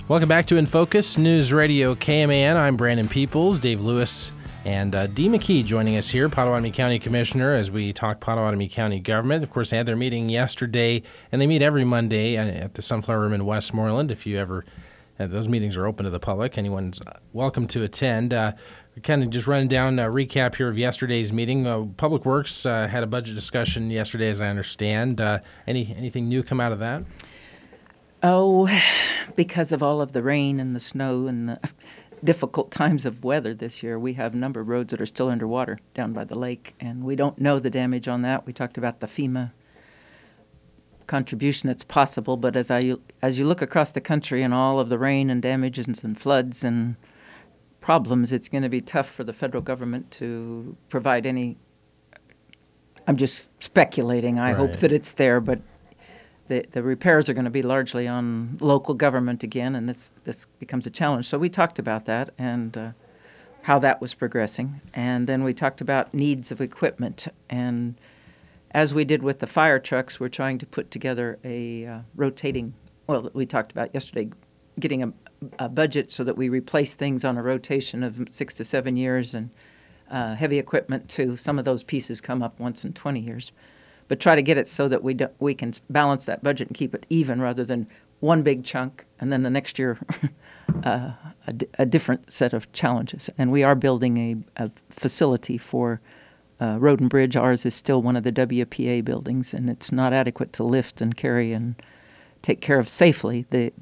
Welcome back to In Focus, News Radio KMAN. I'm Brandon Peoples, Dave Lewis, and Dee McKee joining us here, Pottawatomie County Commissioner, as we talk Pottawatomie County government. Of course, they had their meeting yesterday, and they meet every Monday at the Sunflower Room in Westmoreland. If you ever, those meetings are open to the public. Anyone's welcome to attend. We're kind of just running down a recap here of yesterday's meeting. Public Works had a budget discussion yesterday, as I understand. Anything new come out of that? Oh, because of all of the rain and the snow and the difficult times of weather this year, we have a number of roads that are still underwater down by the lake, and we don't know the damage on that. We talked about the FEMA contribution that's possible, but as you look across the country and all of the rain and damages and floods and problems, it's going to be tough for the federal government to provide any. I'm just speculating. I hope that it's there, but the repairs are going to be largely on local government again, and this becomes a challenge. So we talked about that and how that was progressing. And then we talked about needs of equipment. And as we did with the fire trucks, we're trying to put together a rotating, well, we talked about yesterday, getting a budget so that we replace things on a rotation of 6 to 7 years, and heavy equipment too. Some of those pieces come up once in 20 years. But try to get it so that we can balance that budget and keep it even rather than one big chunk and then the next year a different set of challenges. And we are building a facility for road and bridge. Ours is still one of the WPA buildings, and it's not adequate to lift and carry and take care of safely the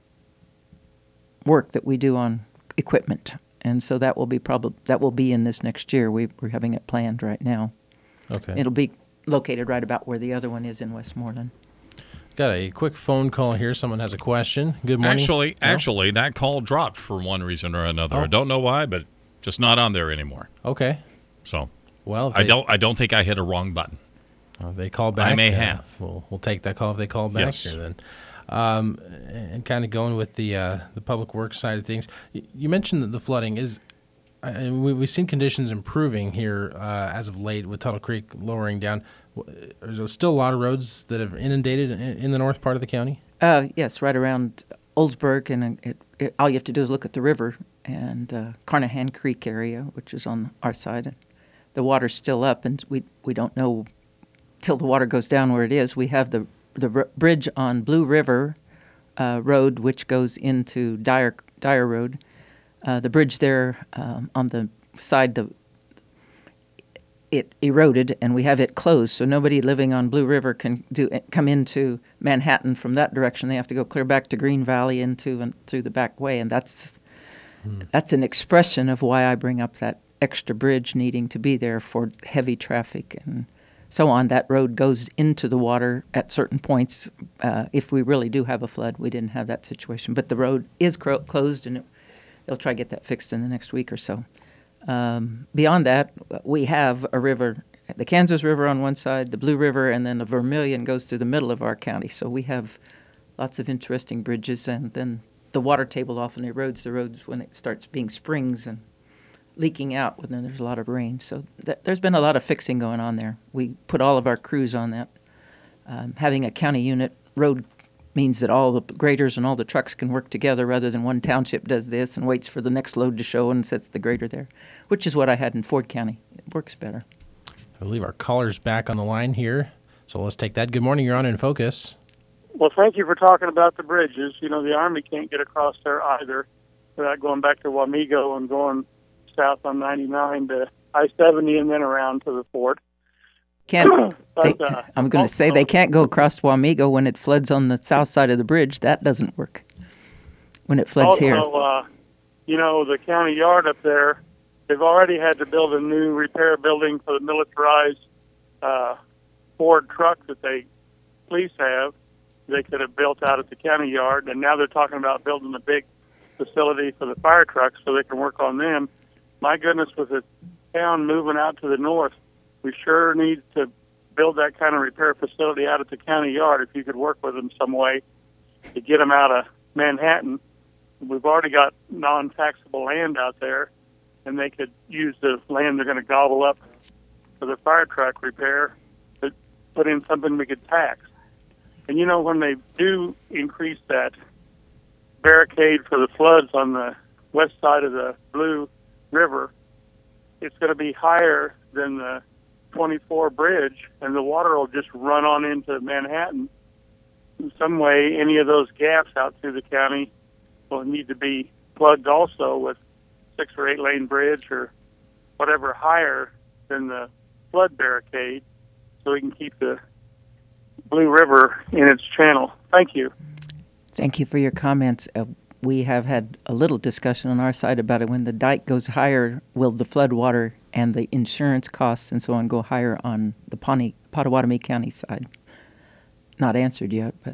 work that we do on equipment. And so that will be in this next year. We're having it planned right now. Okay. It'll be located right about where the other one is in Westmoreland. Got a quick phone call here. Someone has a question. Good morning. Actually, that call dropped for one reason or another. Oh. I don't know why, but just not on there anymore. Okay. So, well, I don't think I hit a wrong button. They call back. I may have. We'll take that call if they call back Yes. here then. And kind of going with the public works side of things, you mentioned that the flooding is. We've seen conditions improving here as of late with Tuttle Creek lowering down. There's still a lot of roads that have inundated in the north part of the county? Yes, right around Oldsburg, and all you have to do is look at the river and Carnahan Creek area, which is on our side. And the water's still up, and we don't know till the water goes down where it is. We have the bridge on Blue River Road, which goes into Dyer Road. The bridge there on the side, it eroded, and we have it closed, so nobody living on Blue River can come into Manhattan from that direction. They have to go clear back to Green Valley and through the back way, and that's an expression of why I bring up that extra bridge needing to be there for heavy traffic and so on. That road goes into the water at certain points. If we really do have a flood, we didn't have that situation, but the road is closed, and they'll try to get that fixed in the next week or so. Beyond that, we have a river, the Kansas River on one side, the Blue River, and then the Vermilion goes through the middle of our county. So we have lots of interesting bridges, and then the water table often erodes the roads when it starts being springs and leaking out when there's a lot of rain. So there's been a lot of fixing going on there. We put all of our crews on that. Having a county unit road means that all the graders and all the trucks can work together rather than one township does this and waits for the next load to show and sets the grader there, which is what I had in Ford County. It works better. I believe our caller's back on the line here, so let's take that. Good morning. You're on In Focus. Well, thank you for talking about the bridges. You know, the Army can't get across there either without going back to Wamego and going south on 99 to I-70 and then around to the fort. I'm going to say they can't go across Wamego when it floods on the south side of the bridge. That doesn't work when it floods here. You know, the county yard up there, they've already had to build a new repair building for the militarized Ford truck that police have. They could have built out at the county yard, and now they're talking about building a big facility for the fire trucks so they can work on them. My goodness, with the town moving out to the north, we sure need to build that kind of repair facility out at the county yard if you could work with them some way to get them out of Manhattan. We've already got non-taxable land out there, and they could use the land they're going to gobble up for the fire truck repair to put in something we could tax. And, you know, when they do increase that barricade for the floods on the west side of the Blue River, it's going to be higher than the 24 bridge, and the water will just run on into Manhattan. In some way, any of those gaps out through the county will need to be plugged also with 6 or 8 lane bridge or whatever higher than the flood barricade, so we can keep the Blue River in its channel. Thank you. Thank you for your comments. We have had a little discussion on our side about it. When the dike goes higher, will the flood water and the insurance costs and so on go higher on the Pottawatomie County side? Not answered yet, but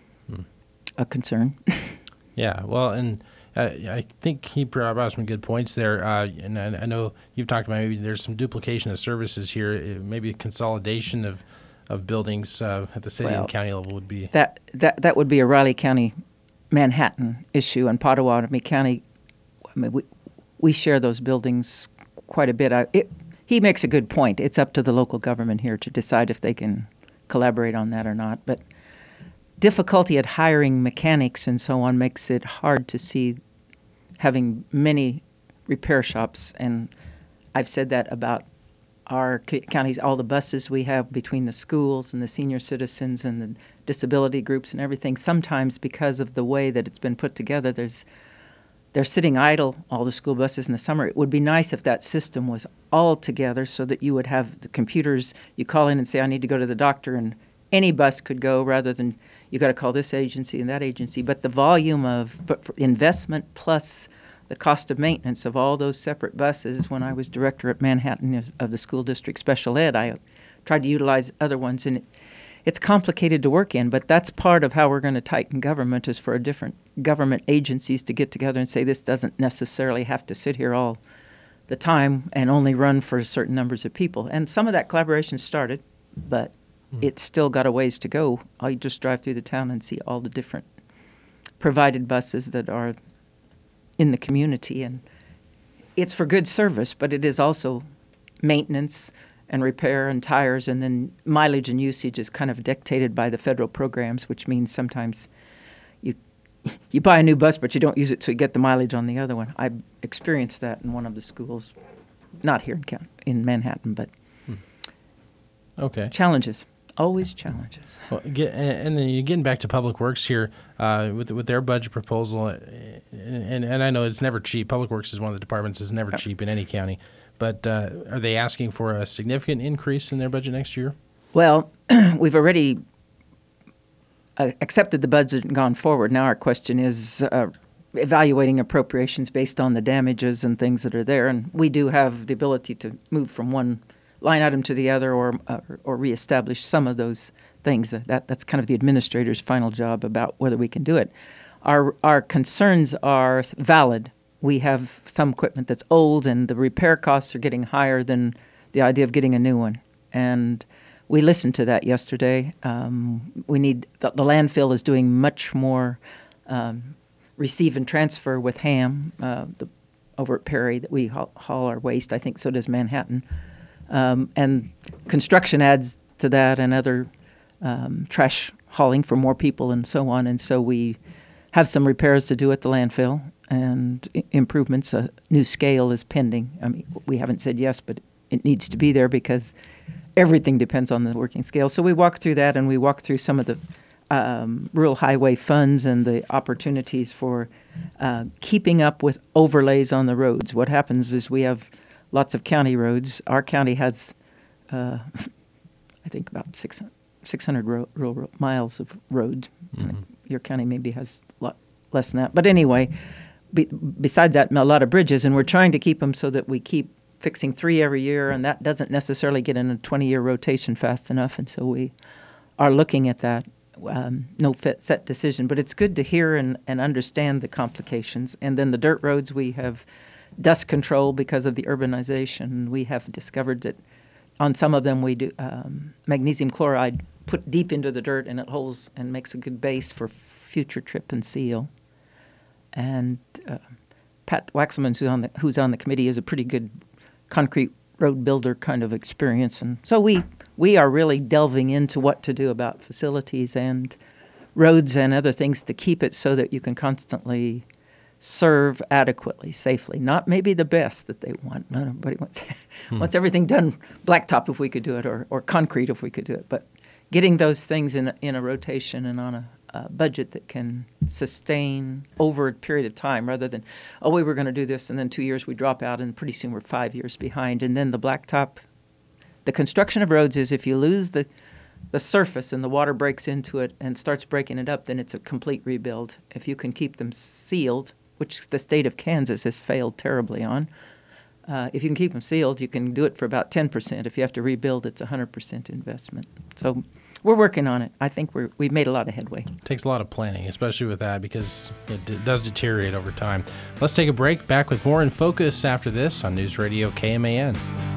a concern. Yeah, well, and I think he brought up some good points there. And I know you've talked about maybe there's some duplication of services here. Maybe a consolidation of buildings at the city and county level would be. That would be a Riley County, Manhattan issue, and Pottawatomie County. I mean, we share those buildings quite a bit. He makes a good point. It's up to the local government here to decide if they can collaborate on that or not. But difficulty at hiring mechanics and so on makes it hard to see having many repair shops. And I've said that about our counties, all the buses we have between the schools and the senior citizens and the disability groups and everything. Sometimes because of the way that it's been put together, they're sitting idle, all the school buses in the summer. It would be nice if that system was all together so that you would have the computers. You call in and say, I need to go to the doctor, and any bus could go rather than you got to call this agency and that agency. But the volume of investment plus the cost of maintenance of all those separate buses, when I was director at Manhattan of the school district special ed, I tried to utilize other ones, and it's complicated to work in, but that's part of how we're going to tighten government, is for different government agencies to get together and say this doesn't necessarily have to sit here all the time and only run for certain numbers of people. And some of that collaboration started, but it's still got a ways to go. I just drive through the town and see all the different provided buses that are in the community, and it's for good service, but it is also maintenance and repair and tires, and then mileage and usage is kind of dictated by the federal programs, which means sometimes you buy a new bus, but you don't use it to get the mileage on the other one. I experienced that in one of the schools, not here in Manhattan, but Okay. Challenges. Always challenges. Well, and then you're getting back to Public Works here with their budget proposal, and I know it's never cheap. Public Works is one of the departments that's never cheap in any county. But are they asking for a significant increase in their budget next year? Well, we've already accepted the budget and gone forward. Now our question is evaluating appropriations based on the damages and things that are there. And we do have the ability to move from one line item to the other or reestablish some of those things. That's kind of the administrator's final job about whether we can do it. Our concerns are valid. We have some equipment that's old, and the repair costs are getting higher than the idea of getting a new one. And we listened to that yesterday. We need the landfill is doing much more receive and transfer with HAM over at Perry that we haul our waste. I think so does Manhattan. And construction adds to that, and other trash hauling for more people and so on. And so we have some repairs to do at the landfill and improvements. A new scale is pending. I mean, we haven't said yes, but it needs to be there because everything depends on the working scale. So we walk through that, and we walk through some of the rural highway funds and the opportunities for keeping up with overlays on the roads. What happens is we have lots of county roads. Our county has, I think, about 600 rural miles of road. Mm-hmm. Your county maybe has a lot less than that. But anyway, besides that, a lot of bridges, and we're trying to keep them so that we keep fixing 3 every year, and that doesn't necessarily get in a 20-year rotation fast enough, and so we are looking at that. No set decision, but it's good to hear and understand the complications. And then the dirt roads, we have dust control because of the urbanization. We have discovered that on some of them we do magnesium chloride put deep into the dirt, and it holds and makes a good base for future trip and seal. And Pat Waxman, who's on the committee, is a pretty good concrete road builder kind of experience. And so we are really delving into what to do about facilities and roads and other things to keep it so that you can constantly serve adequately, safely. Not maybe the best that they want. Not everybody wants everything done blacktop if we could do it, or concrete if we could do it. But getting those things in a rotation and on a budget that can sustain over a period of time, rather than, oh, we were going to do this and then 2 years we drop out and pretty soon we're 5 years behind. And then the blacktop, the construction of roads is, if you lose the surface and the water breaks into it and starts breaking it up, then it's a complete rebuild. If you can keep them sealed, which the state of Kansas has failed terribly on, if you can keep them sealed, you can do it for about 10%. If you have to rebuild, it's 100% investment. So we're working on it. I think we've made a lot of headway. Takes a lot of planning, especially with that, because it does deteriorate over time. Let's take a break. Back with more in focus after this on News Radio KMAN.